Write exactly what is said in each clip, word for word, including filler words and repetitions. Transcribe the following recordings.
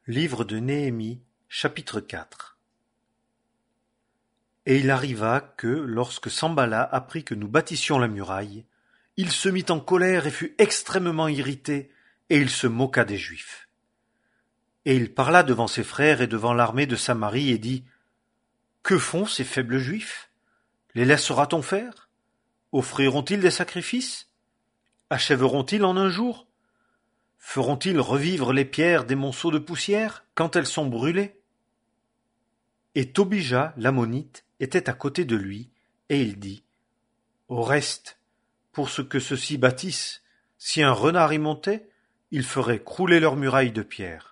Livre de Néhémie, chapitre quatre. Et il arriva que, lorsque Sanballat apprit que nous bâtissions la muraille, il se mit en colère et fut extrêmement irrité, et il se moqua des Juifs. Et il parla devant ses frères et devant l'armée de Samarie et dit : Que font ces faibles Juifs? Les laissera-t-on faire? Offriront-ils des sacrifices? Achèveront-ils en un jour? Feront-ils revivre les pierres des monceaux de poussière quand elles sont brûlées? Et Tobija, l'ammonite, était à côté de lui, et il dit : Au reste, pour ce que ceux-ci bâtissent, si un renard y montait, il ferait crouler leurs murailles de pierre.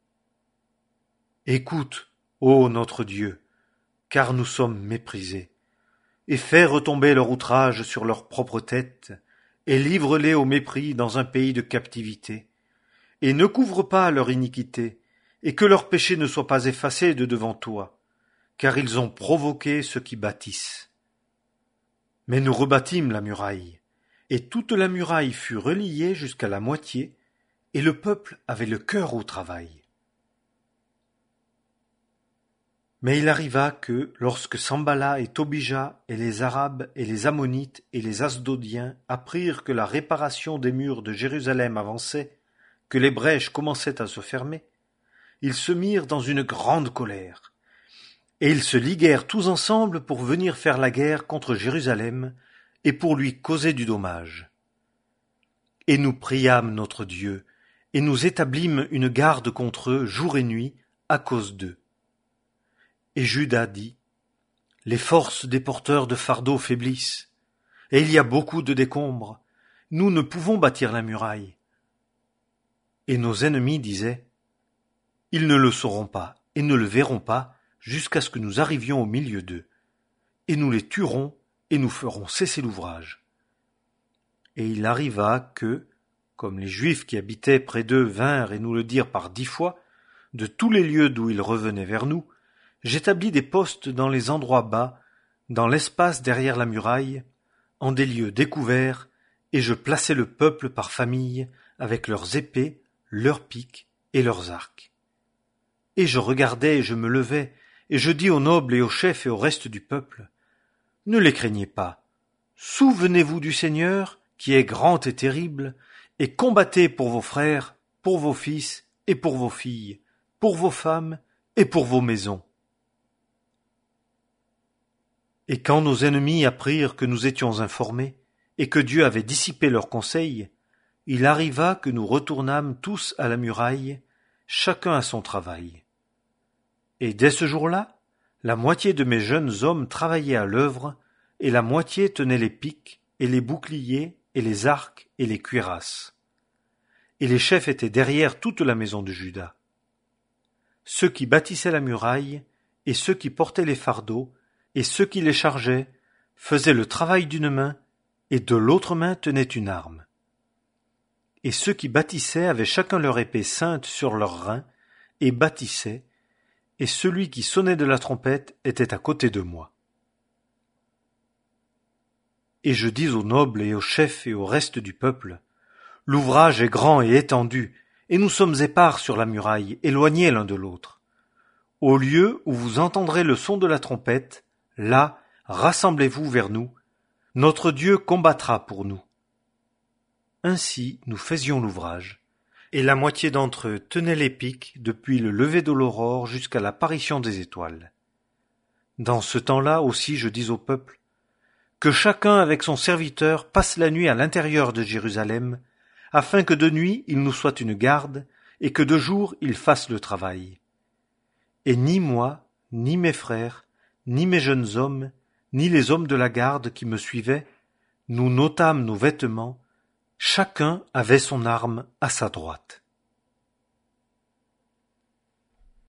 Écoute, ô notre Dieu, car nous sommes méprisés, et fais retomber leur outrage sur leur propre tête, et livre-les au mépris dans un pays de captivité. Et ne couvre pas leur iniquité, et que leur péché ne soit pas effacé de devant toi, car ils ont provoqué ceux qui bâtissent. Mais nous rebâtîmes la muraille, et toute la muraille fut reliée jusqu'à la moitié, et le peuple avait le cœur au travail. Mais il arriva que, lorsque Sanballat et Tobija et les Arabes et les Ammonites et les Asdodiens apprirent que la réparation des murs de Jérusalem avançait, que les brèches commençaient à se fermer, ils se mirent dans une grande colère, et ils se liguèrent tous ensemble pour venir faire la guerre contre Jérusalem et pour lui causer du dommage. Et nous priâmes notre Dieu, et nous établîmes une garde contre eux jour et nuit à cause d'eux. Et Juda dit : Les forces des porteurs de fardeaux faiblissent, et il y a beaucoup de décombres, nous ne pouvons bâtir la muraille. Et nos ennemis disaient : Ils ne le sauront pas et ne le verront pas jusqu'à ce que nous arrivions au milieu d'eux, et nous les tuerons et nous ferons cesser l'ouvrage. Et il arriva que, comme les Juifs qui habitaient près d'eux vinrent et nous le dirent par dix fois, de tous les lieux d'où ils revenaient vers nous, j'établis des postes dans les endroits bas, dans l'espace derrière la muraille, en des lieux découverts, et je plaçai le peuple par famille, avec leurs épées, leurs piques et leurs arcs. Et je regardais et je me levais, et je dis aux nobles et aux chefs et au reste du peuple : Ne les craignez pas, souvenez-vous du Seigneur, qui est grand et terrible, et combattez pour vos frères, pour vos fils et pour vos filles, pour vos femmes et pour vos maisons. Et quand nos ennemis apprirent que nous étions informés, et que Dieu avait dissipé leurs conseils, il arriva que nous retournâmes tous à la muraille, chacun à son travail. Et dès ce jour-là, la moitié de mes jeunes hommes travaillaient à l'œuvre, et la moitié tenait les piques, et les boucliers, et les arcs, et les cuirasses. Et les chefs étaient derrière toute la maison de Juda. Ceux qui bâtissaient la muraille, et ceux qui portaient les fardeaux, et ceux qui les chargeaient, faisaient le travail d'une main, et de l'autre main tenaient une arme. Et ceux qui bâtissaient avaient chacun leur épée ceinte sur leurs reins, et bâtissaient, et celui qui sonnait de la trompette était à côté de moi. Et je dis aux nobles et aux chefs et au reste du peuple : L'ouvrage est grand et étendu, et nous sommes épars sur la muraille, éloignés l'un de l'autre. Au lieu où vous entendrez le son de la trompette, là, rassemblez-vous vers nous, notre Dieu combattra pour nous. Ainsi nous faisions l'ouvrage, et la moitié d'entre eux tenaient les piques depuis le lever de l'aurore jusqu'à l'apparition des étoiles. Dans ce temps-là aussi je dis au peuple : Que chacun avec son serviteur passe la nuit à l'intérieur de Jérusalem, afin que de nuit il nous soit une garde, et que de jour il fasse le travail. Et ni moi, ni mes frères, ni mes jeunes hommes, ni les hommes de la garde qui me suivaient, nous n'ôtâmes nos vêtements, chacun avait son arme à sa droite.